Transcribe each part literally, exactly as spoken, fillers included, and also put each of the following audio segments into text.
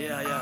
Yeah, yeah.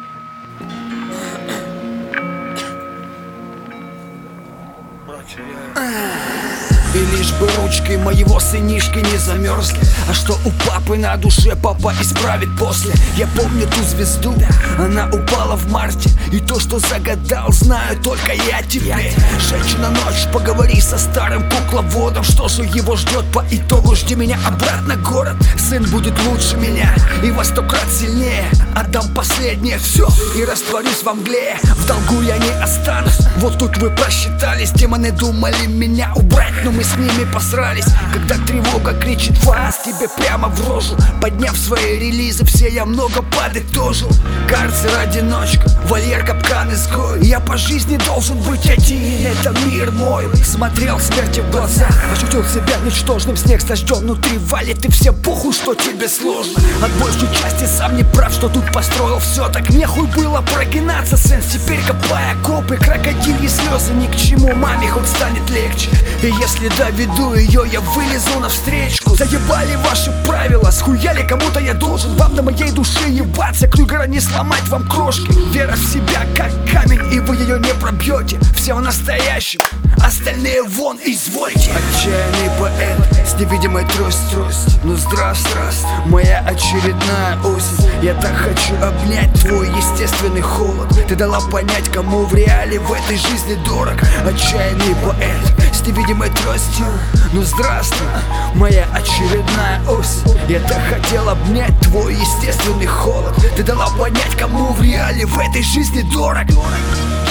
И лишь бы ручки моего сынишки не замерзли. А что у папы на душе, папа исправит после. Я помню ту звезду, она упала в марте. И то, что загадал, знаю только я теперь. Женщина, ночь, поговори со старым кукловодом. Что же его ждет по итогу? Жди меня обратно, город. Сын будет лучше меня и во сто крат сильнее. Отдам последнее все и растворюсь во мгле. В долгу я не останусь. Вот тут вы просчитались. Демоны думали меня убрать, но мы с ними посрались. Когда тревога кричит фас тебе прямо в рожу, подняв свои релизы, все я много подытожил. Карцер, одиночка, вольер, капкан, изгой. Я по жизни должен быть один, это мир мой. Смотрел смерти в глаза, ощутил себя ничтожным. Снег сожжен внутри, валит и всем похуй, что тебе сложно. От большей части сам не прав, что тут построил все. Так нехуй было прогинаться, сын. Теперь копая копы, крокодильи слезы ни к чему. Маме хоть станет легче, и если доведу ее, я вылезу навстречку. Заебали ваши правила, схуяли кому-то я должен. Вам на моей душе ебаться, Крюгера не сломать вам крошки. Вера в себя как камень, и вы ее не пробьете. Все в настоящем, остальные вон, извольте. Отчаянный поэт с невидимой трость, трость. Ну здравствуй, моя очередная осень. Я так хочу обнять твой естественный холод. Ты дала понять, кому в реале в этой жизни дорог. Отчаянный поэт с невидимой тростью. Ну здравствуй, моя очередная осень. Я так хотел обнять твой естественный холод. Ты дала понять, кому в реале в этой жизни дорог.